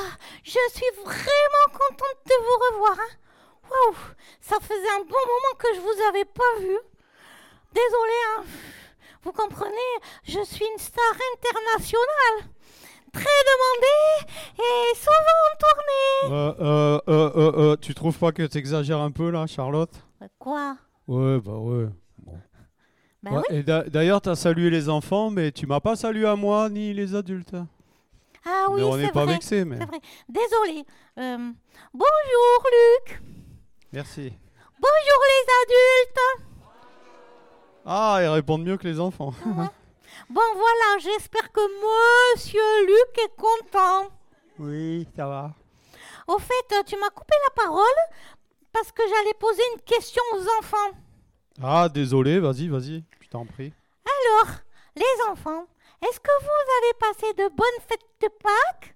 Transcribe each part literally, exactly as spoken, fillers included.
Je suis vraiment contente de vous revoir. Hein. Waouh, ça faisait un bon moment que je vous avais pas vu. Désolée, hein. Vous comprenez, je suis une star internationale. Très demandée et souvent en tournée. Euh, euh, euh, euh, euh, tu trouves pas que t'exagères un peu là, Charlotte? Quoi? Ouais, bah ouais. Bon. Bah Ouais, oui. et d'a- d'ailleurs, t'as salué les enfants, mais tu m'as pas salué à moi ni les adultes. Ah oui, mais on c'est n'est pas vrai. vexés, mais. C'est vrai. Désolée. Euh, bonjour Luc. Merci. Bonjour les adultes. Ah, ils répondent mieux que les enfants. Ouais. Bon voilà, j'espère que Monsieur Luc est content. Oui, ça va. Au fait, euh, tu m'as coupé la parole parce que j'allais poser une question aux enfants. Ah, désolé, vas-y, vas-y, je t'en prie. Alors, les enfants, est-ce que vous avez passé de bonnes fêtes de Pâques?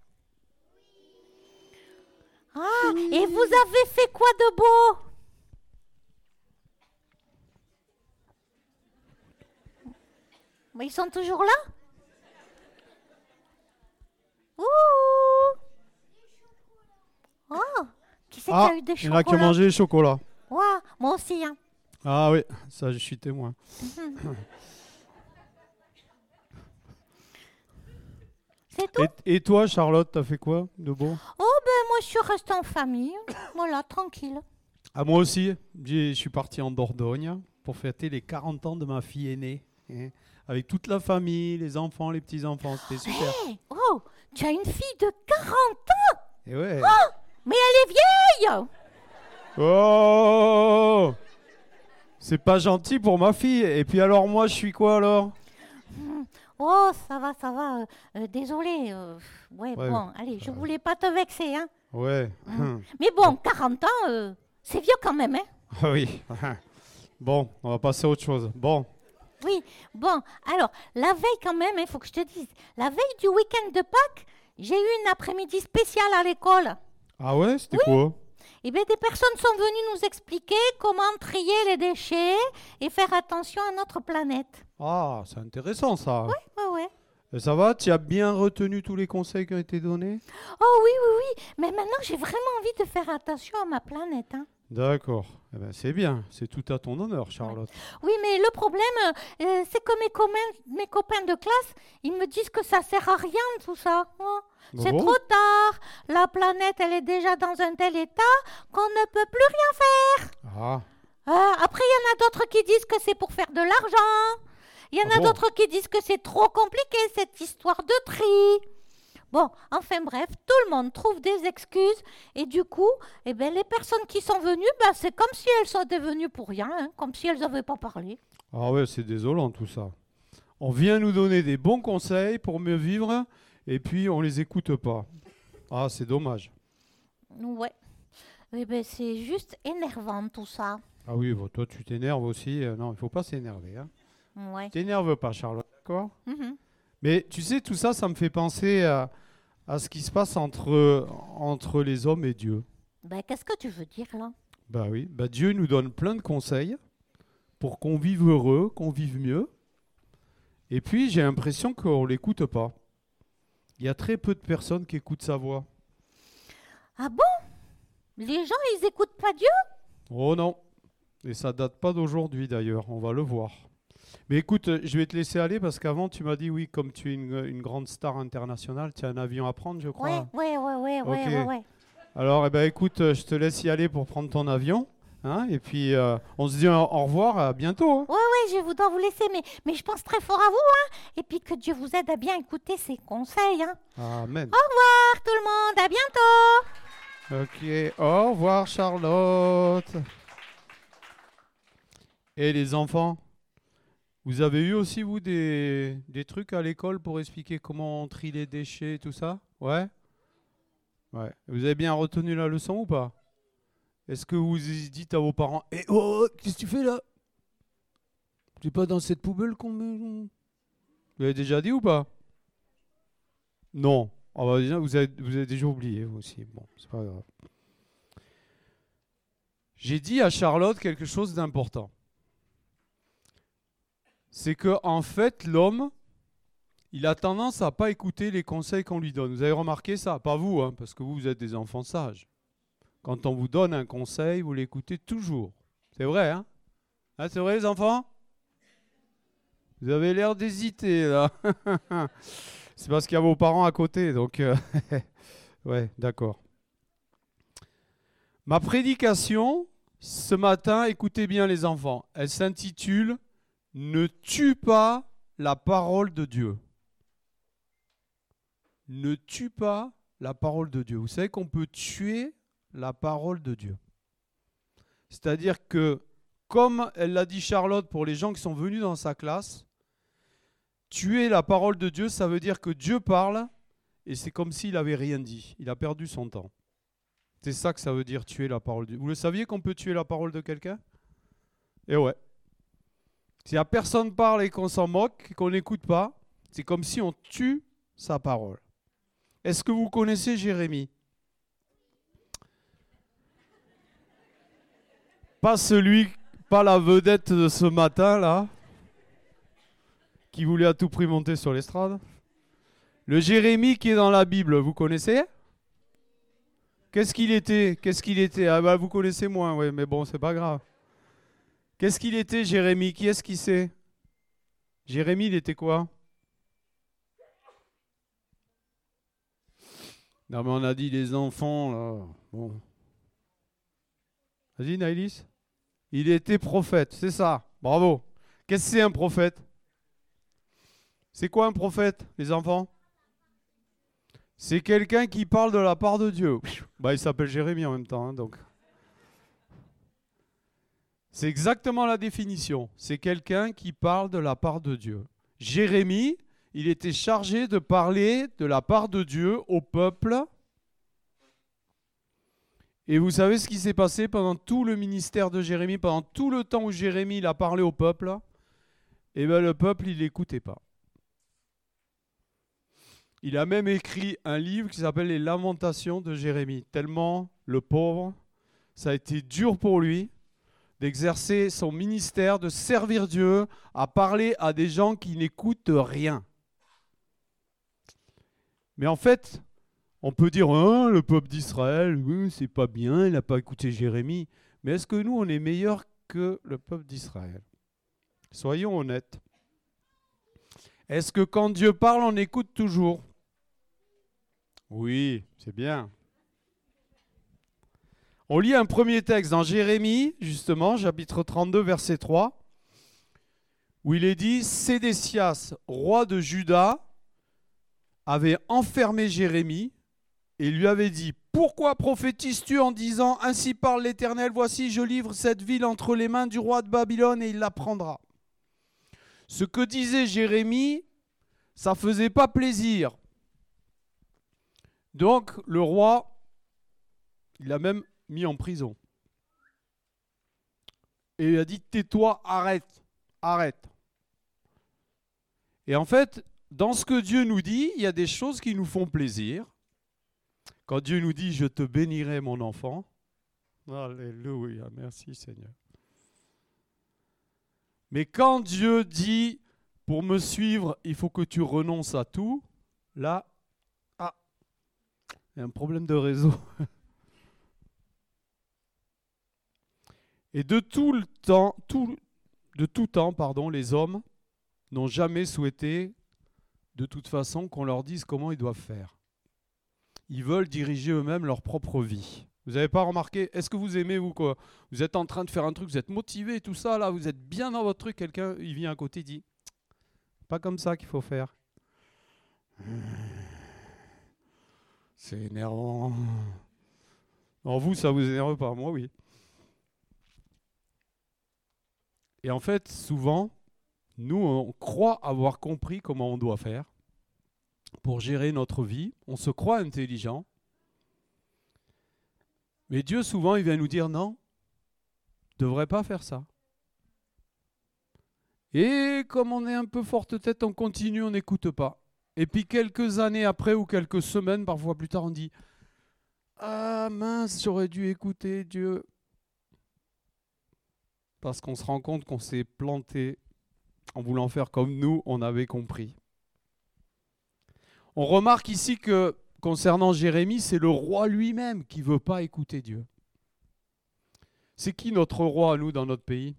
Ah, et vous avez fait quoi de beau? Mais ils sont toujours là? Ouh! Oh! Qui c'est qui Ah, a eu des il y en a qui ont chocolats? mangé les chocolats. Ouah, moi aussi, hein. Ah oui, ça, je suis témoin. C'est tout? Et, et toi, Charlotte, t'as fait quoi de beau? Oh, ben moi, je suis restée en famille. Voilà, tranquille. Ah, moi aussi, j'ai- je suis parti en Dordogne pour fêter les quarante ans de ma fille aînée. hein, Avec toute la famille, les enfants, les petits-enfants, c'était super. Hé! Oh! Tu as une fille de quarante? Et ouais. Mais elle est vieille! Oh! C'est pas gentil pour ma fille. Et puis alors, moi, je suis quoi alors? Oh, ça va, ça va. euh, euh, désolée. euh, ouais, Ouais. bon, allez, je voulais pas te vexer, hein. Ouais. Mais bon, quarante ans, euh, c'est vieux quand même, hein. Ah oui. Bon, on va passer à autre chose. Bon. Oui, bon, alors, la veille quand même, il faut que je te dise, la veille du week-end de Pâques, j'ai eu une après-midi spéciale à l'école. Ah ouais, c'était Oui. quoi? Eh bien, des personnes sont venues nous expliquer comment trier les déchets et faire attention à notre planète. Ah, c'est intéressant ça. Ouais, ouais. Et ça va? Tu as bien retenu tous les conseils qui ont été donnés? Oh oui, oui, oui, mais maintenant j'ai vraiment envie de faire attention à ma planète, hein. D'accord. Eh ben, c'est bien. C'est tout à ton honneur, Charlotte. Oui, mais le problème, euh, c'est que mes, commun- mes copains de classe, ils me disent que ça sert à rien tout ça. hein. Bon, C'est bon. trop tard. La planète, elle est déjà dans un tel état qu'on ne peut plus rien faire. Ah, Euh, après, il y en a d'autres qui disent que c'est pour faire de l'argent. Il y en Ah a bon d'autres qui disent que c'est trop compliqué cette histoire de tri. Bon, enfin bref, tout le monde trouve des excuses et du coup, eh ben, les personnes qui sont venues, ben, c'est comme si elles sont venues pour rien, hein, comme si elles n'avaient pas parlé. ah ouais, c'est désolant tout ça. On vient nous donner des bons conseils pour mieux vivre et puis on les écoute pas. Ah, c'est dommage. Ouais. Eh ben, c'est juste énervant tout ça. Ah oui, bon, toi tu t'énerves aussi. Euh, non, il faut pas s'énerver. Hein. Ouais. T'énerve pas, Charlotte, d'accord? Mhm. Mais tu sais, tout ça, ça me fait penser à, à ce qui se passe entre, entre les hommes et Dieu. Ben, qu'est-ce que tu veux dire là? Bah oui, bah Dieu nous donne plein de conseils pour qu'on vive heureux, qu'on vive mieux. Et puis j'ai l'impression qu'on l'écoute pas. Il y a très peu de personnes qui écoutent sa voix. Ah bon? Les gens, ils écoutent pas Dieu? Oh non. Et ça date pas d'aujourd'hui d'ailleurs, on va le voir. Mais écoute, euh, je vais te laisser aller parce qu'avant tu m'as dit oui, comme tu es une, une grande star internationale, tu as un avion à prendre, je crois. Ouais, ouais, ouais, ouais, ouais, Ok. ouais, ouais. Alors, eh ben, écoute, euh, je te laisse y aller pour prendre ton avion. Hein, et puis, euh, on se dit au, au revoir, à bientôt. hein. Ouais, ouais, je vous dois vous laisser, mais, mais je pense très fort à vous, hein. Et puis que Dieu vous aide à bien écouter ses conseils, hein. Amen. Au revoir tout le monde, à bientôt. Ok, au revoir, Charlotte. Et les enfants, vous avez eu aussi, vous, des, des trucs à l'école pour expliquer comment on trie les déchets et tout ça? Ouais? Ouais. Vous avez bien retenu la leçon ou pas? Est-ce que vous dites à vos parents, eh oh, qu'est-ce que tu fais là? C'est pas dans cette poubelle qu'on met. Vous l'avez déjà dit ou pas? Non. Ah bah, déjà, vous, avez, vous avez déjà oublié vous aussi. Bon, c'est pas grave. J'ai dit à Charlotte quelque chose d'important. C'est que en fait, l'homme il a tendance à ne pas écouter les conseils qu'on lui donne. Vous avez remarqué ça? Pas vous, hein, parce que vous, vous êtes des enfants sages. Quand on vous donne un conseil, vous l'écoutez toujours. C'est vrai, hein? Ah, c'est vrai, les enfants? Vous avez l'air d'hésiter, là. C'est parce qu'il y a vos parents à côté, donc... Euh ouais, d'accord. Ma prédication, ce matin, écoutez bien les enfants, elle s'intitule « Ne tue pas la parole de Dieu ». Ne tue pas la parole de Dieu. Vous savez qu'on peut tuer la parole de Dieu. C'est-à-dire que, comme elle l'a dit Charlotte pour les gens qui sont venus dans sa classe, tuer la parole de Dieu, ça veut dire que Dieu parle et c'est comme s'il n'avait rien dit. Il a perdu son temps. C'est ça que ça veut dire tuer la parole de Dieu. Vous le saviez qu'on peut tuer la parole de quelqu'un? Eh ouais. Si la personne parle et qu'on s'en moque, et qu'on n'écoute pas, c'est comme si on tue sa parole. Est-ce que vous connaissez Jérémie? Pas celui, pas la vedette de ce matin là, qui voulait à tout prix monter sur l'estrade. Le Jérémie qui est dans la Bible, vous connaissez? Qu'est-ce qu'il était? Qu'est-ce qu'il était? Ah bah vous connaissez moins, oui, mais bon, c'est pas grave. Qu'est-ce qu'il était, Jérémie? Qui est-ce qui sait? Jérémie, il était quoi? Non, mais on a dit les enfants, là. Bon. Vas-y, Naïlis. Il était prophète, c'est ça. Bravo. Qu'est-ce que c'est un prophète? C'est quoi un prophète, les enfants? C'est quelqu'un qui parle de la part de Dieu. Bah, il s'appelle Jérémie en même temps, hein, donc. C'est exactement la définition. C'est quelqu'un qui parle de la part de Dieu. Jérémie, il était chargé de parler de la part de Dieu au peuple. Et vous savez ce qui s'est passé pendant tout le ministère de Jérémie, pendant tout le temps où Jérémie il a parlé au peuple? Eh bien, le peuple, il n'écoutait pas. Il a même écrit un livre qui s'appelle Les Lamentations de Jérémie. Tellement, le pauvre, ça a été dur pour lui d'exercer son ministère, de servir Dieu, à parler à des gens qui n'écoutent rien. Mais en fait, on peut dire, oh, le peuple d'Israël, oui, c'est pas bien, il n'a pas écouté Jérémie. Mais est-ce que nous, on est meilleurs que le peuple d'Israël? Soyons honnêtes. Est-ce que quand Dieu parle, on écoute toujours? Oui, c'est bien. On lit un premier texte dans Jérémie, justement, chapitre trente-deux, verset trois, où il est dit « Sédécias, roi de Juda, avait enfermé Jérémie et lui avait dit « Pourquoi prophétises-tu en disant « Ainsi parle l'Éternel, voici, je livre cette ville entre les mains du roi de Babylone et il la prendra. » Ce que disait Jérémie, ça ne faisait pas plaisir. Donc, le roi, il l'a même mis en prison. Et il a dit, tais-toi, arrête, arrête. Et en fait, dans ce que Dieu nous dit, il y a des choses qui nous font plaisir. Quand Dieu nous dit, je te bénirai mon enfant. Alléluia, merci Seigneur. Mais quand Dieu dit, pour me suivre, il faut que tu renonces à tout, là, ah, il y a un problème de réseau. Et de tout le temps, tout, de tout temps, pardon, les hommes n'ont jamais souhaité, de toute façon, qu'on leur dise comment ils doivent faire. Ils veulent diriger eux-mêmes leur propre vie. Vous n'avez pas remarqué? Est-ce que vous aimez, vous, quoi? Vous êtes en train de faire un truc, vous êtes motivé, tout ça, là, vous êtes bien dans votre truc, quelqu'un, il vient à côté, il dit, pas comme ça qu'il faut faire. C'est énervant. En vous, ça vous énerve pas, moi, oui. Et en fait, souvent, nous, on croit avoir compris comment on doit faire pour gérer notre vie. On se croit intelligent. Mais Dieu, souvent, il vient nous dire non, tu ne devrais pas faire ça. Et comme on est un peu forte tête, on continue, on n'écoute pas. Et puis quelques années après ou quelques semaines, parfois plus tard, on dit « Ah mince, j'aurais dû écouter Dieu. » Parce qu'on se rend compte qu'on s'est planté en voulant faire comme nous, on avait compris. On remarque ici que concernant Jérémie, c'est le roi lui-même qui ne veut pas écouter Dieu. C'est qui notre roi, nous, dans notre pays?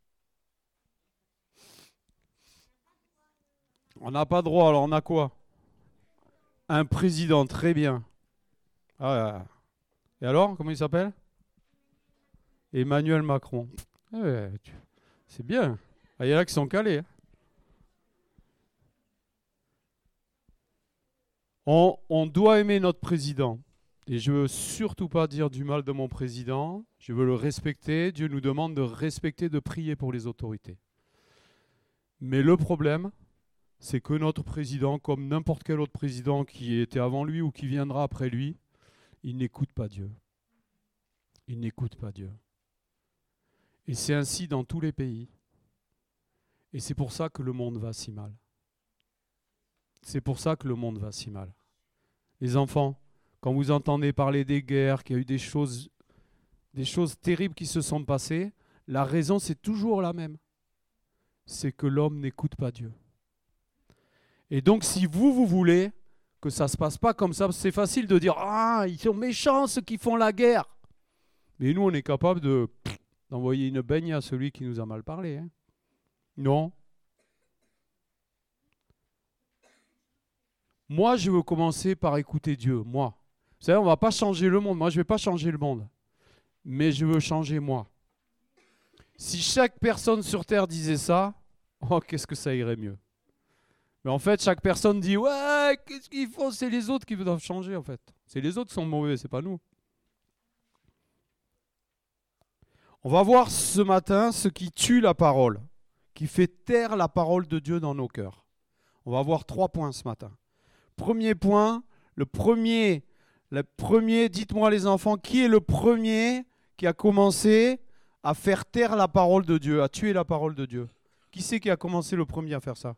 On n'a pas de roi, alors on a quoi? Un président, très bien. Ah, et alors, comment il s'appelle? Emmanuel Macron. Eh, tu- c'est bien. Ah, il y en a qui sont calés. hein. On, on doit aimer notre président. Et je veux surtout pas dire du mal de mon président. Je veux le respecter. Dieu nous demande de respecter, de prier pour les autorités. Mais le problème, c'est que notre président, comme n'importe quel autre président qui était avant lui ou qui viendra après lui, il n'écoute pas Dieu. Il n'écoute pas Dieu. Et c'est ainsi dans tous les pays. Et c'est pour ça que le monde va si mal. C'est pour ça que le monde va si mal. Les enfants, quand vous entendez parler des guerres, qu'il y a eu des choses, des choses terribles qui se sont passées, la raison c'est toujours la même. C'est que l'homme n'écoute pas Dieu. Et donc si vous, vous voulez que ça ne se passe pas comme ça, c'est facile de dire « Ah, ils sont méchants ceux qui font la guerre !» Mais nous, on est capable de, d'envoyer une baigne à celui qui nous a mal parlé. Hein. Non. Moi, je veux commencer par écouter Dieu, moi. Vous savez, on ne va pas changer le monde. Moi, je ne vais pas changer le monde. Mais je veux changer moi. Si chaque personne sur Terre disait ça, oh, qu'est-ce que ça irait mieux. Mais en fait, chaque personne dit « Ouais, qu'est-ce qu'ils font? C'est les autres qui doivent changer, en fait. C'est les autres qui sont mauvais, c'est pas nous. » On va voir ce matin ce qui tue la parole, qui fait taire la parole de Dieu dans nos cœurs. On va voir trois points ce matin. Premier point, le premier, le premier, dites-moi les enfants, qui est le premier qui a commencé à faire taire la parole de Dieu, à tuer la parole de Dieu? Qui c'est qui a commencé le premier à faire ça?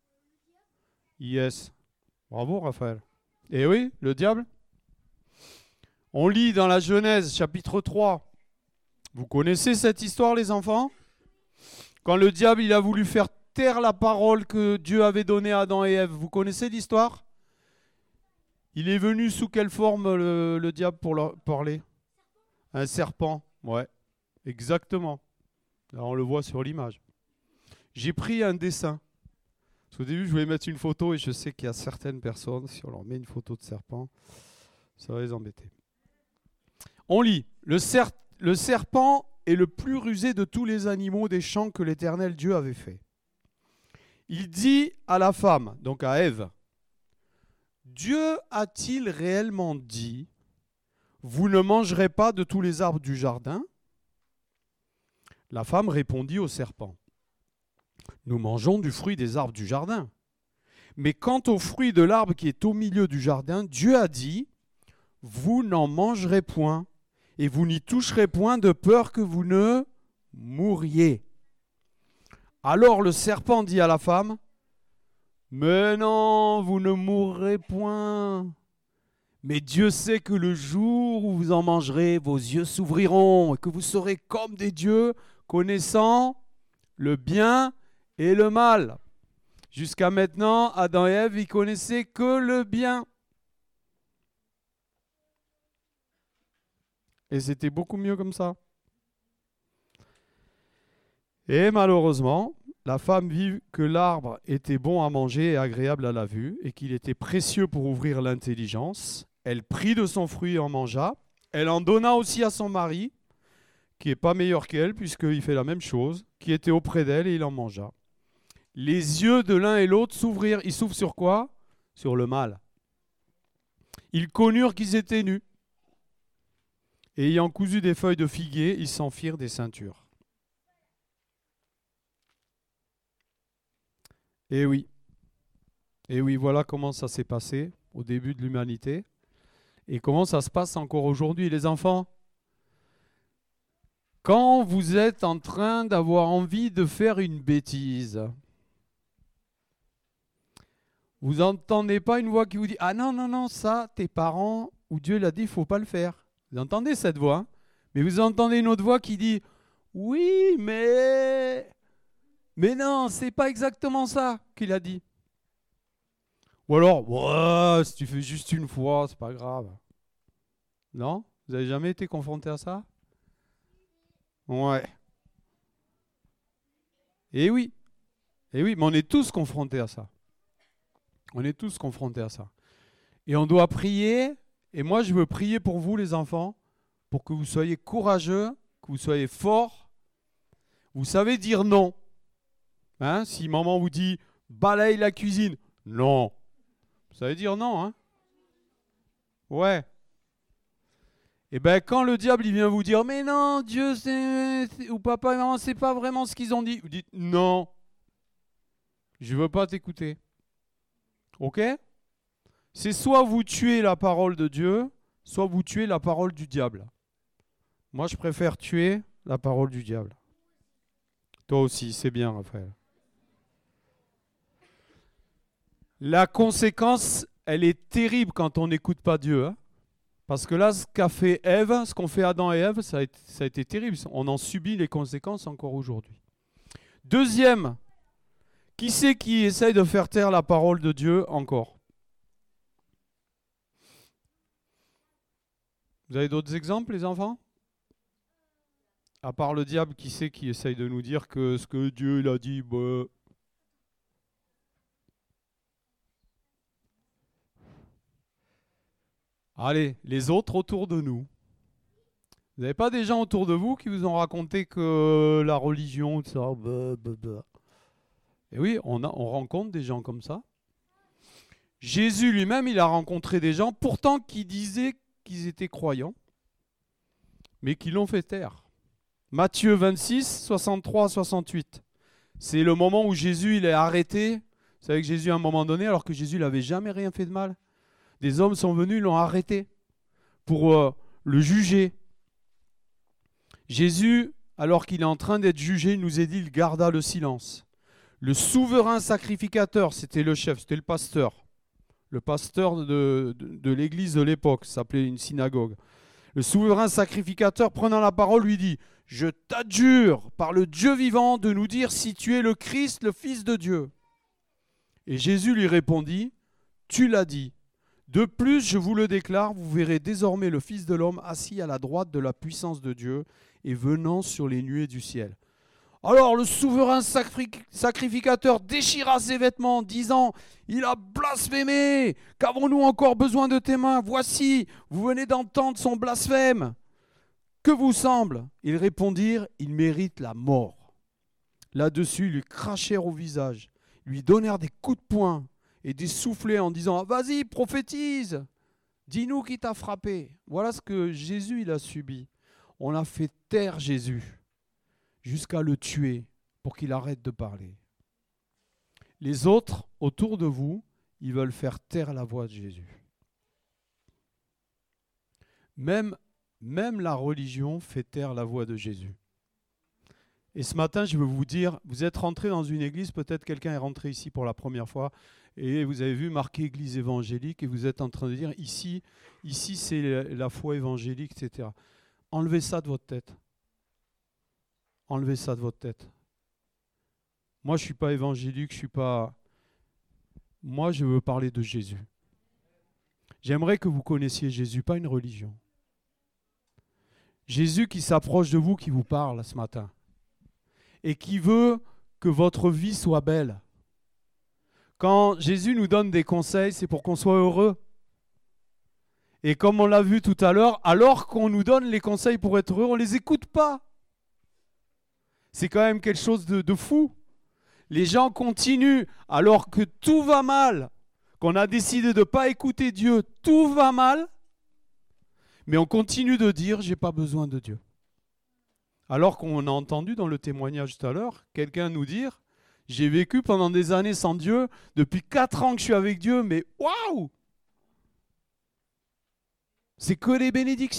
Yes. Bravo Raphaël. Eh oui, le diable. On lit dans la Genèse chapitre trois. Vous connaissez cette histoire les enfants? Quand le diable il a voulu faire taire la parole que Dieu avait donnée à Adam et Ève, vous connaissez l'histoire? Il est venu sous quelle forme le, le diable pour leur parler? Un serpent, ouais, exactement. Là, on le voit sur l'image. J'ai pris un dessin. Parce qu'au début, je voulais mettre une photo et je sais qu'il y a certaines personnes, si on leur met une photo de serpent, ça va les embêter. On lit. Le, cer- le serpent est le plus rusé de tous les animaux des champs que l'Éternel Dieu avait fait. Il dit à la femme, donc à Ève, Dieu a-t-il réellement dit, vous ne mangerez pas de tous les arbres du jardin? La femme répondit au serpent, nous mangeons du fruit des arbres du jardin. Mais quant au fruit de l'arbre qui est au milieu du jardin, Dieu a dit, vous n'en mangerez point, et vous n'y toucherez point de peur que vous ne mouriez. Alors le serpent dit à la femme, mais non, vous ne mourrez point. Mais Dieu sait que le jour où vous en mangerez, vos yeux s'ouvriront et que vous serez comme des dieux, connaissant le bien et le mal. Jusqu'à maintenant, Adam et Ève, ils connaissaient que le bien. Et c'était beaucoup mieux comme ça. Et malheureusement, la femme vit que l'arbre était bon à manger et agréable à la vue, et qu'il était précieux pour ouvrir l'intelligence. Elle prit de son fruit et en mangea. Elle en donna aussi à son mari, qui n'est pas meilleur qu'elle, puisqu'il fait la même chose, qui était auprès d'elle, et il en mangea. Les yeux de l'un et l'autre s'ouvrirent. Ils s'ouvrent sur quoi? Sur le mal. Ils connurent qu'ils étaient nus. Et ayant cousu des feuilles de figuier, ils s'en firent des ceintures. Et oui, et oui, voilà comment ça s'est passé au début de l'humanité et comment ça se passe encore aujourd'hui, les enfants. Quand vous êtes en train d'avoir envie de faire une bêtise, vous n'entendez pas une voix qui vous dit « Ah non, non, non, ça, tes parents ou Dieu l'a dit, il ne faut pas le faire. » Vous entendez cette voix, hein? Mais vous entendez une autre voix qui dit « Oui, mais... » Mais non, c'est pas exactement ça qu'il a dit. Ou alors, ouais, si tu fais juste une fois, c'est pas grave. Non? Vous avez jamais été confronté à ça? Ouais. Et oui. Et oui, mais on est tous confrontés à ça. On est tous confrontés à ça. Et on doit prier. Et moi, je veux prier pour vous, les enfants, pour que vous soyez courageux, que vous soyez forts. Vous savez dire non. Hein? Si maman vous dit balaye la cuisine, non. Vous savez dire non, hein? Ouais. Et bien, quand le diable il vient vous dire mais non, Dieu, c'est, c'est- ou papa et maman, c'est pas vraiment ce qu'ils ont dit, vous dites non, je veux pas t'écouter. Ok? C'est soit vous tuez la parole de Dieu, soit vous tuez la parole du diable. Moi, je préfère tuer la parole du diable. Toi aussi, c'est bien, Raphaël. La conséquence, elle est terrible quand on n'écoute pas Dieu. Hein. Parce que là, ce qu'a fait Ève, ce qu'ont fait Adam et Ève, ça a, été, ça a été terrible. On en subit les conséquences encore aujourd'hui. Deuxième, qui c'est qui essaye de faire taire la parole de Dieu encore? Vous avez d'autres exemples, les enfants? À part le diable, qui c'est qui essaye de nous dire que ce que Dieu il a dit, bah... Allez, les autres autour de nous. Vous n'avez pas des gens autour de vous qui vous ont raconté que la religion, tout ça, bah, bah, bah. Et oui, on, a, on rencontre des gens comme ça. Jésus lui-même, il a rencontré des gens, pourtant qui disaient qu'ils étaient croyants, mais qui l'ont fait taire. Matthieu vingt-six, soixante-trois à soixante-huit. C'est le moment où Jésus il est arrêté. Vous savez que Jésus, à un moment donné, alors que Jésus n'avait jamais rien fait de mal, des hommes sont venus, ils l'ont arrêté pour euh, le juger. Jésus, alors qu'il est en train d'être jugé, il nous est dit, il garda le silence. Le souverain sacrificateur, c'était le chef, c'était le pasteur. Le pasteur de, de, de l'église de l'époque, ça s'appelait une synagogue. Le souverain sacrificateur, prenant la parole, lui dit « Je t'adjure par le Dieu vivant de nous dire si tu es le Christ, le Fils de Dieu. » Et Jésus lui répondit « Tu l'as dit. De plus, je vous le déclare, vous verrez désormais le Fils de l'homme assis à la droite de la puissance de Dieu et venant sur les nuées du ciel. » Alors le souverain sacrificateur déchira ses vêtements, disant « Il a blasphémé! Qu'avons-nous encore besoin de tes mains? Voici, vous venez d'entendre son blasphème. Que vous semble ?» Ils répondirent « Il mérite la mort. » Là-dessus, ils lui crachèrent au visage, lui donnèrent des coups de poing et des soufflets en disant « Vas-y, prophétise! Dis-nous qui t'a frappé. » Voilà ce que Jésus il a subi. On a fait taire Jésus jusqu'à le tuer pour qu'il arrête de parler. Les autres, autour de vous, ils veulent faire taire la voix de Jésus. Même, même la religion fait taire la voix de Jésus. Et ce matin, je veux vous dire, vous êtes rentré dans une église, peut-être quelqu'un est rentré ici pour la première fois, et vous avez vu marqué église évangélique, et vous êtes en train de dire, ici, ici c'est la foi évangélique, et cetera. Enlevez ça de votre tête. Enlevez ça de votre tête. Moi, je ne suis pas évangélique, je suis pas... Moi, je veux parler de Jésus. J'aimerais que vous connaissiez Jésus, pas une religion. Jésus qui s'approche de vous, qui vous parle ce matin. Et qui veut que votre vie soit belle. Quand Jésus nous donne des conseils, c'est pour qu'on soit heureux. Et comme on l'a vu tout à l'heure, alors qu'on nous donne les conseils pour être heureux, on ne les écoute pas. C'est quand même quelque chose de, de fou. Les gens continuent alors que tout va mal, qu'on a décidé de ne pas écouter Dieu, tout va mal, mais on continue de dire « j'ai pas besoin de Dieu ». Alors qu'on a entendu dans le témoignage tout à l'heure, quelqu'un nous dire « j'ai vécu pendant des années sans Dieu, depuis quatre ans que je suis avec Dieu, mais waouh ! C'est que les bénédictions !»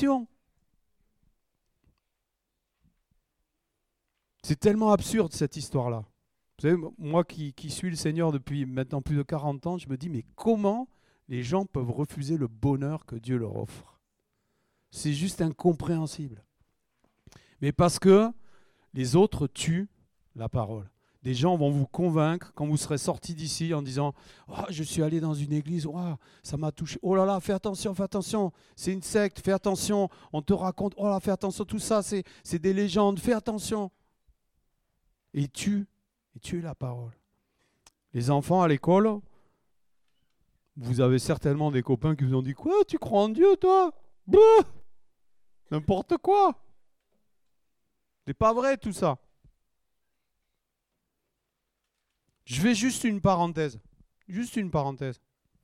C'est tellement absurde cette histoire-là. Vous savez, moi qui, qui suis le Seigneur depuis maintenant plus de quarante ans, je me dis, mais comment les gens peuvent refuser le bonheur que Dieu leur offre? C'est juste incompréhensible. Mais parce que les autres tuent la parole. Des gens vont vous convaincre quand vous serez sortis d'ici en disant « Oh, je suis allé dans une église, oh, ça m'a touché. Oh là là, fais attention, fais attention, c'est une secte, fais attention. On te raconte, oh là, fais attention, tout ça, c'est, c'est des légendes, fais attention. » Et ils tuent, ils tuent la parole. Les enfants à l'école, vous avez certainement des copains qui vous ont dit « Quoi, tu crois en Dieu, toi ? Bah, n'importe quoi. C'est pas vrai tout ça. » Je fais juste une parenthèse. Juste une parenthèse.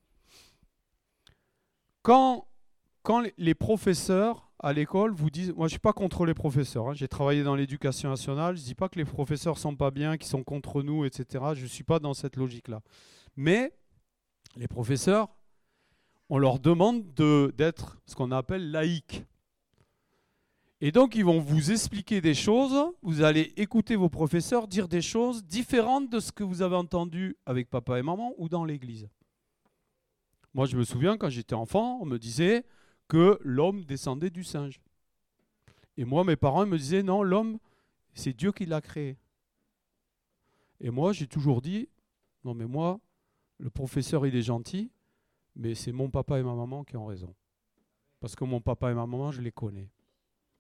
Quand, quand les professeurs à l'école vous disent... Moi, je ne suis pas contre les professeurs. Hein, j'ai travaillé dans l'éducation nationale. Je ne dis pas que les professeurs ne sont pas bien, qu'ils sont contre nous, et cetera. Je ne suis pas dans cette logique-là. Mais les professeurs, on leur demande de, d'être ce qu'on appelle laïques. Et donc, ils vont vous expliquer des choses, vous allez écouter vos professeurs dire des choses différentes de ce que vous avez entendu avec papa et maman ou dans l'église. Moi, je me souviens, quand j'étais enfant, on me disait que l'homme descendait du singe. Et moi, mes parents me disaient, non, l'homme, c'est Dieu qui l'a créé. Et moi, j'ai toujours dit, non, mais moi, le professeur, il est gentil, mais c'est mon papa et ma maman qui ont raison. Parce que mon papa et ma maman, je les connais. D'accord ?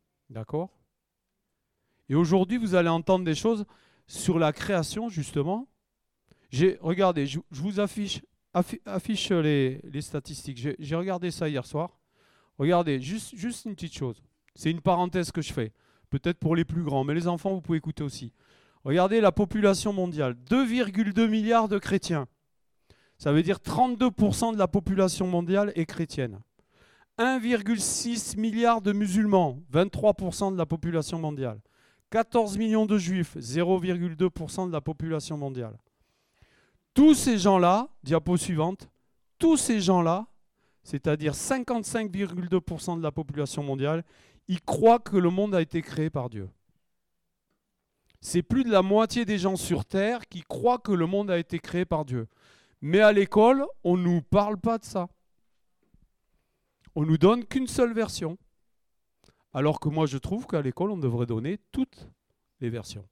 Et aujourd'hui, vous allez entendre des choses sur la création, justement. J'ai, regardez, je, je vous affiche, affi, affiche les, les statistiques. J'ai, j'ai regardé ça hier soir. Regardez, juste, juste une petite chose. C'est une parenthèse que je fais. Peut-être pour les plus grands, mais les enfants, vous pouvez écouter aussi. Regardez la population mondiale. deux virgule deux milliards de chrétiens. Ça veut dire trente-deux pour cent de la population mondiale est chrétienne. un virgule six milliard de musulmans, vingt-trois pour cent de la population mondiale. quatorze millions de juifs, zéro virgule deux pour cent de la population mondiale. Tous ces gens-là, diapo suivante, tous ces gens-là, c'est-à-dire cinquante-cinq virgule deux pour cent de la population mondiale, ils croient que le monde a été créé par Dieu. C'est plus de la moitié des gens sur Terre qui croient que le monde a été créé par Dieu. Mais à l'école, on ne nous parle pas de ça. On ne nous donne qu'une seule version. Alors que moi, je trouve qu'à l'école, on devrait donner toutes les versions.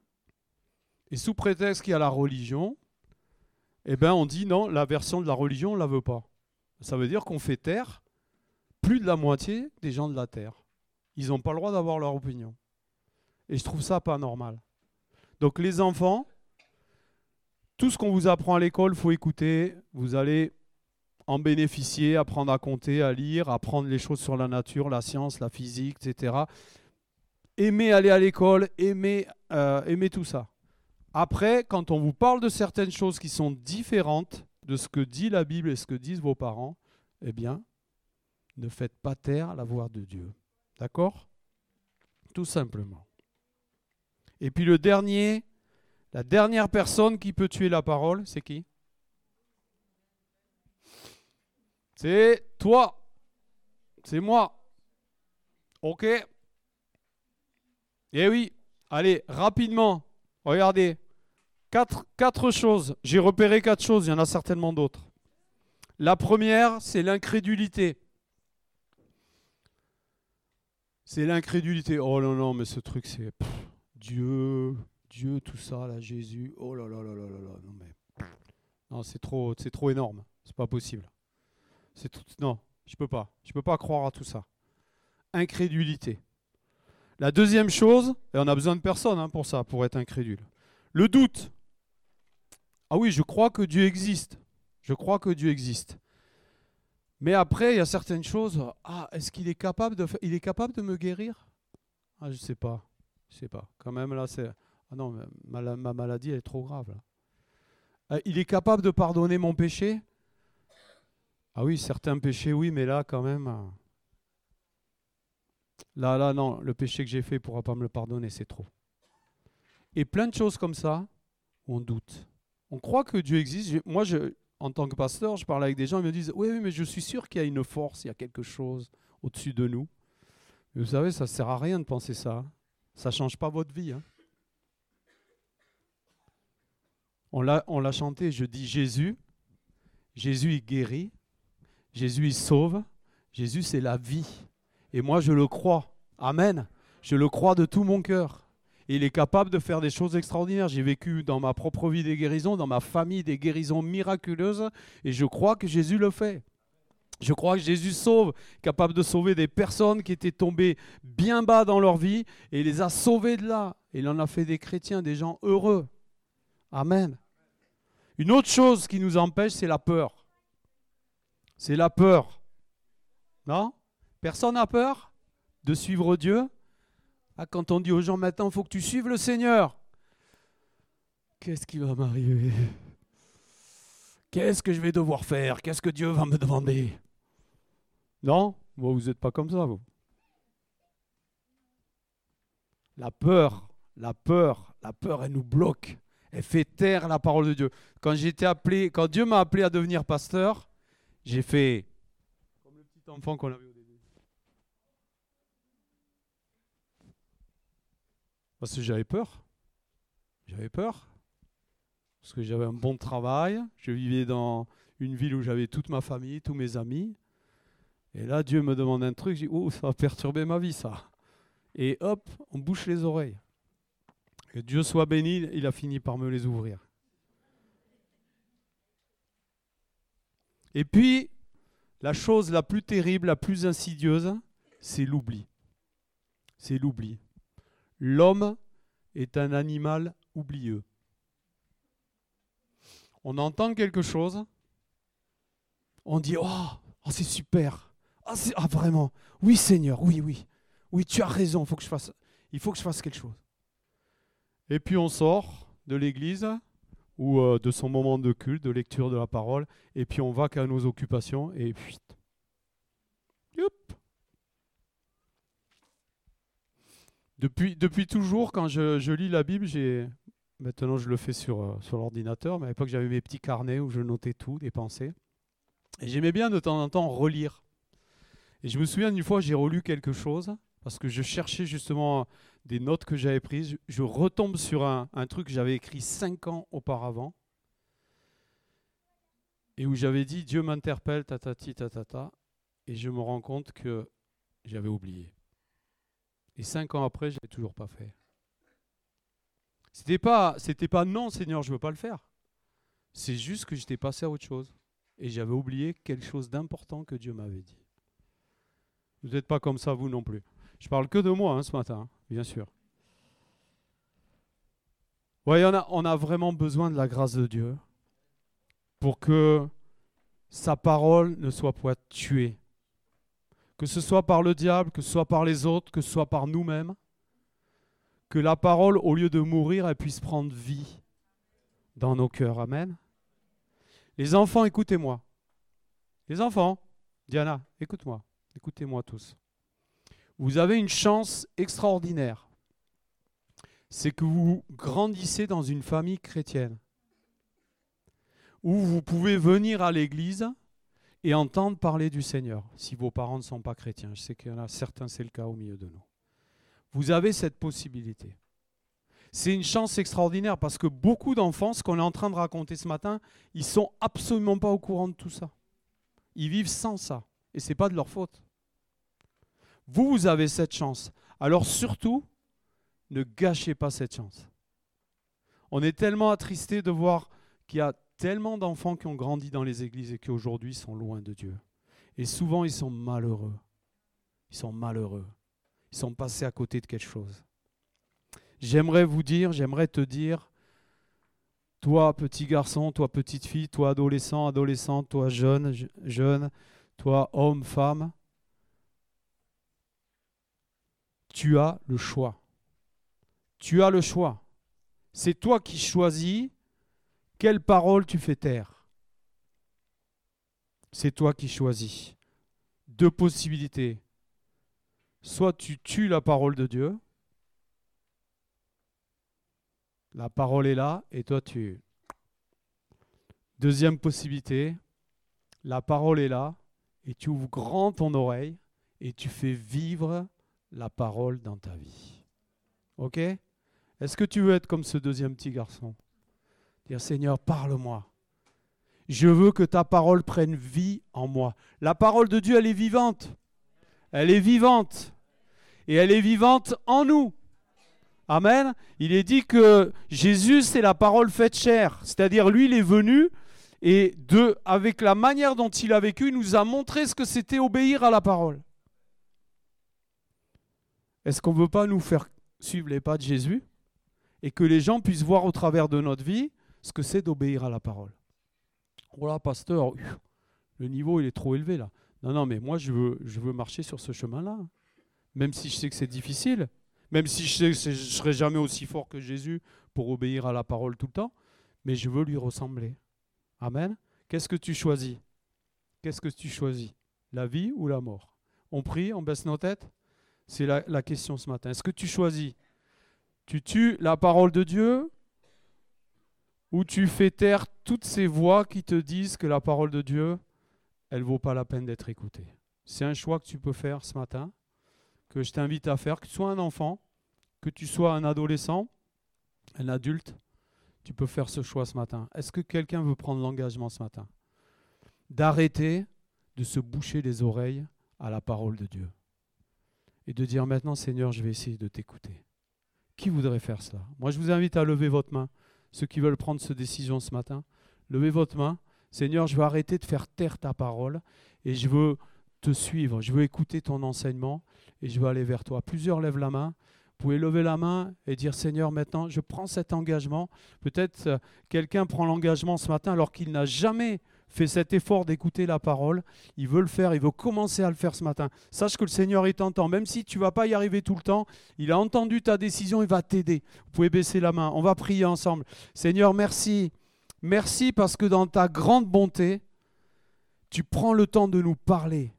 Et sous prétexte qu'il y a la religion, eh ben, on dit non, la version de la religion, on ne la veut pas. Ça veut dire qu'on fait taire plus de la moitié des gens de la Terre. Ils n'ont pas le droit d'avoir leur opinion. Et je trouve ça pas normal. Donc les enfants, tout ce qu'on vous apprend à l'école, il faut écouter. Vous allez en bénéficier, apprendre à compter, à lire, apprendre les choses sur la nature, la science, la physique, et cetera. Aimez aller à l'école, aimez, euh, aimez tout ça. Après, quand on vous parle de certaines choses qui sont différentes de ce que dit la Bible et ce que disent vos parents, eh bien, ne faites pas taire la voix de Dieu. D'accord ? Tout simplement. Et puis le dernier, la dernière personne qui peut tuer la parole, c'est qui ? C'est toi. C'est moi. Ok ? Eh oui. Allez, rapidement. Regardez. Quatre, quatre choses. J'ai repéré quatre choses. Il y en a certainement d'autres. La première, c'est l'incrédulité. C'est l'incrédulité. Oh non, non, mais ce truc, c'est pff, Dieu, Dieu, tout ça, là, Jésus. Oh là là là là là là. Non, mais pff, non, c'est trop, c'est trop énorme. C'est pas possible. C'est tout, non, je peux pas. Je peux pas croire à tout ça. Incrédulité. La deuxième chose, et on a besoin de personne hein, pour ça, pour être incrédule. Le doute. Ah oui, je crois que Dieu existe. Je crois que Dieu existe. Mais après, il y a certaines choses. Ah, est-ce qu'il est capable de, il est capable de me guérir ? Ah, je sais pas. Je sais pas. Quand même là, c'est. Ah non, ma, ma maladie elle est trop grave là. Il est capable de pardonner mon péché ? Ah oui, certains péchés, oui, mais là, quand même... Là, là, non, le péché que j'ai fait ne pourra pas me le pardonner, c'est trop. Et plein de choses comme ça, on doute. On croit que Dieu existe. Moi, je, en tant que pasteur, je parle avec des gens, ils me disent, oui, oui, mais je suis sûr qu'il y a une force, il y a quelque chose au-dessus de nous. Mais vous savez, ça ne sert à rien de penser ça. Ça ne change pas votre vie. Hein. On l'a, on l'a chanté, je dis Jésus. Jésus, il guérit. Jésus, il sauve. Jésus, c'est la vie. Et moi, je le crois. Amen. Je le crois de tout mon cœur. Et il est capable de faire des choses extraordinaires. J'ai vécu dans ma propre vie des guérisons, dans ma famille des guérisons miraculeuses. Et je crois que Jésus le fait. Je crois que Jésus sauve, capable de sauver des personnes qui étaient tombées bien bas dans leur vie. Et il les a sauvés de là. Et il en a fait des chrétiens, des gens heureux. Amen. Une autre chose qui nous empêche, c'est la peur. C'est la peur. Non? Personne n'a peur de suivre Dieu? Ah, quand on dit aux gens maintenant, il faut que tu suives le Seigneur. Qu'est-ce qui va m'arriver? Qu'est-ce que je vais devoir faire? Qu'est-ce que Dieu va me demander? Non? Bon, vous n'êtes pas comme ça, vous. La peur, la peur, la peur, elle nous bloque. Elle fait taire la parole de Dieu. Quand j'étais appelé, quand Dieu m'a appelé à devenir pasteur, j'ai fait comme le petit enfant qu'on avait au début. Parce que j'avais peur. J'avais peur. Parce que j'avais un bon travail. Je vivais dans une ville où j'avais toute ma famille, tous mes amis. Et là, Dieu me demande un truc. Je dis, oh, ça va perturber ma vie, ça. Et hop, on bouche les oreilles. Que Dieu soit béni, il a fini par me les ouvrir. Et puis, la chose la plus terrible, la plus insidieuse, c'est l'oubli. C'est l'oubli. L'homme est un animal oublieux. On entend quelque chose, on dit « Oh, oh c'est super, oh, c'est, ah vraiment, oui Seigneur, oui, oui, oui, tu as raison, faut que je fasse, il faut que je fasse quelque chose. » Et puis on sort de l'église ou euh, de son moment de culte, de lecture de la parole, et puis on va qu'à nos occupations, et puis... Youp. Depuis, depuis toujours, quand je, je lis la Bible, j'ai... Maintenant, je le fais sur, euh, sur l'ordinateur, mais à l'époque, j'avais mes petits carnets où je notais tout, des pensées. Et j'aimais bien de temps en temps relire. Et je me souviens d'une fois, j'ai relu quelque chose, parce que je cherchais justement des notes que j'avais prises. Je retombe sur un, un truc que j'avais écrit cinq ans auparavant, et où j'avais dit « Dieu m'interpelle, tatati, tatata », et je me rends compte que j'avais oublié. Et cinq ans après, je ne l'ai toujours pas fait. C'était pas, c'était pas non Seigneur, je ne veux pas le faire. C'est juste que j'étais passé à autre chose. Et j'avais oublié quelque chose d'important que Dieu m'avait dit. Vous n'êtes pas comme ça, vous non plus. Je parle que de moi hein, ce matin, hein, bien sûr. Ouais, on a, on a vraiment besoin de la grâce de Dieu pour que sa parole ne soit pas tuée. Que ce soit par le diable, que ce soit par les autres, que ce soit par nous-mêmes. Que la parole, au lieu de mourir, elle puisse prendre vie dans nos cœurs. Amen. Les enfants, écoutez-moi. Les enfants, Diana, écoute-moi. Écoutez-moi tous. Vous avez une chance extraordinaire. C'est que vous grandissez dans une famille chrétienne où vous pouvez venir à l'église et entendre parler du Seigneur, si vos parents ne sont pas chrétiens. Je sais qu'il y en a certains, c'est le cas au milieu de nous. Vous avez cette possibilité. C'est une chance extraordinaire parce que beaucoup d'enfants, ce qu'on est en train de raconter ce matin, ils ne sont absolument pas au courant de tout ça. Ils vivent sans ça. Et ce n'est pas de leur faute. Vous, vous avez cette chance. Alors surtout, ne gâchez pas cette chance. On est tellement attristés de voir qu'il y a tellement d'enfants qui ont grandi dans les églises et qui aujourd'hui sont loin de Dieu. Et souvent, ils sont malheureux. Ils sont malheureux. Ils sont passés à côté de quelque chose. J'aimerais vous dire, j'aimerais te dire, toi petit garçon, toi petite fille, toi adolescent, adolescente, toi jeune, jeune, toi homme, femme, tu as le choix. Tu as le choix. C'est toi qui choisis quelle parole tu fais taire. C'est toi qui choisis. Deux possibilités. Soit tu tues la parole de Dieu, la parole est là, et toi tu... Deuxième possibilité, la parole est là, et tu ouvres grand ton oreille, et tu fais vivre la parole dans ta vie. Ok? Est-ce que tu veux être comme ce deuxième petit garçon? Dire, Seigneur, parle-moi. Je veux que ta parole prenne vie en moi. La parole de Dieu, elle est vivante. Elle est vivante. Et elle est vivante en nous. Amen. Il est dit que Jésus, c'est la parole faite chair. C'est-à-dire, lui, il est venu et de, avec la manière dont il a vécu, il nous a montré ce que c'était obéir à la parole. Est-ce qu'on ne veut pas nous faire suivre les pas de Jésus et que les gens puissent voir au travers de notre vie ce que c'est d'obéir à la parole? Oh là, pasteur, le niveau, il est trop élevé là. Non, non, mais moi, je veux, je veux marcher sur ce chemin-là. Même si je sais que c'est difficile, même si je sais que je ne serai jamais aussi fort que Jésus pour obéir à la parole tout le temps, mais je veux lui ressembler. Amen. Qu'est-ce que tu choisis? Qu'est-ce que tu choisis? La vie ou la mort? On prie, on baisse nos têtes? C'est la, la question ce matin. Est-ce que tu choisis? Tu tues la parole de Dieu ou tu fais taire toutes ces voix qui te disent que la parole de Dieu, elle ne vaut pas la peine d'être écoutée? C'est un choix que tu peux faire ce matin, que je t'invite à faire, que tu sois un enfant, que tu sois un adolescent, un adulte, tu peux faire ce choix ce matin. Est-ce que quelqu'un veut prendre l'engagement ce matin d'arrêter de se boucher les oreilles à la parole de Dieu et de dire maintenant, Seigneur, je vais essayer de t'écouter? Qui voudrait faire cela? Moi, je vous invite à lever votre main. Ceux qui veulent prendre cette décision ce matin, levez votre main. Seigneur, je veux arrêter de faire taire ta parole et je veux te suivre. Je veux écouter ton enseignement et je veux aller vers toi. Plusieurs lèvent la main. Vous pouvez lever la main et dire, Seigneur, maintenant, je prends cet engagement. Peut-être euh, quelqu'un prend l'engagement ce matin alors qu'il n'a jamais fait cet effort d'écouter la parole. Il veut le faire, il veut commencer à le faire ce matin. Sache que le Seigneur, il t'entend. Même si tu ne vas pas y arriver tout le temps, il a entendu ta décision, il va t'aider. Vous pouvez baisser la main. On va prier ensemble. Seigneur, merci. Merci parce que dans ta grande bonté, tu prends le temps de nous parler.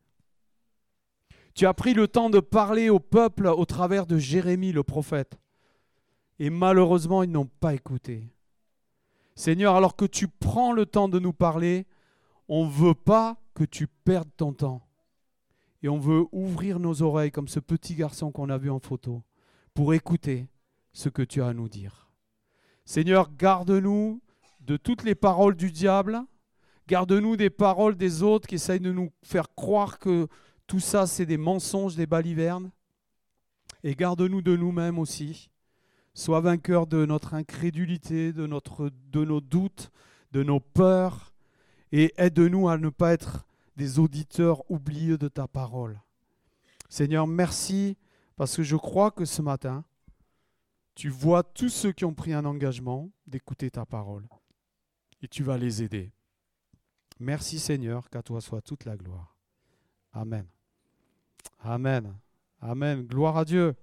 Tu as pris le temps de parler au peuple au travers de Jérémie, le prophète. Et malheureusement, ils n'ont pas écouté. Seigneur, alors que tu prends le temps de nous parler, on ne veut pas que tu perdes ton temps. Et on veut ouvrir nos oreilles comme ce petit garçon qu'on a vu en photo pour écouter ce que tu as à nous dire. Seigneur, garde-nous de toutes les paroles du diable. Garde-nous des paroles des autres qui essayent de nous faire croire que tout ça, c'est des mensonges, des balivernes. Et garde-nous de nous-mêmes aussi. Sois vainqueur de notre incrédulité, de, notre, de nos doutes, de nos peurs. Et aide-nous à ne pas être des auditeurs oublieux de ta parole. Seigneur, merci parce que je crois que ce matin, tu vois tous ceux qui ont pris un engagement d'écouter ta parole. Et tu vas les aider. Merci Seigneur, qu'à toi soit toute la gloire. Amen. Amen. Amen. Gloire à Dieu.